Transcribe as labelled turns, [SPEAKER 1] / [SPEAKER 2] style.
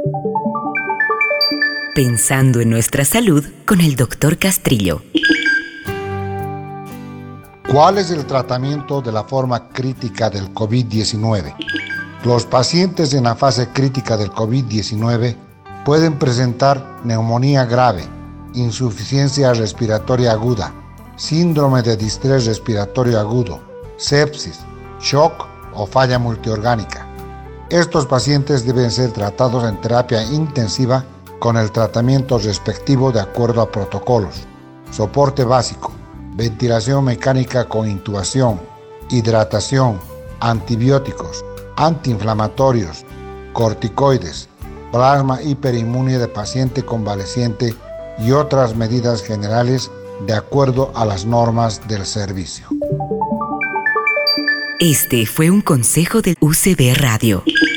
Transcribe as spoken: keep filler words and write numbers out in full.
[SPEAKER 1] Pensando en nuestra salud con el doctor Castrillo.
[SPEAKER 2] ¿Cuál es el tratamiento de la forma crítica del COVID diecinueve? Los pacientes en la fase crítica del COVID diecinueve pueden presentar neumonía grave, insuficiencia respiratoria aguda, síndrome de distrés respiratorio agudo, sepsis, shock o falla multiorgánica. Estos pacientes deben ser tratados en terapia intensiva con el tratamiento respectivo de acuerdo a protocolos: soporte básico, ventilación mecánica con intubación, hidratación, antibióticos, antiinflamatorios, corticoides, plasma hiperinmune de paciente convaleciente y otras medidas generales de acuerdo a las normas del servicio.
[SPEAKER 1] Este fue un consejo de U C B Radio.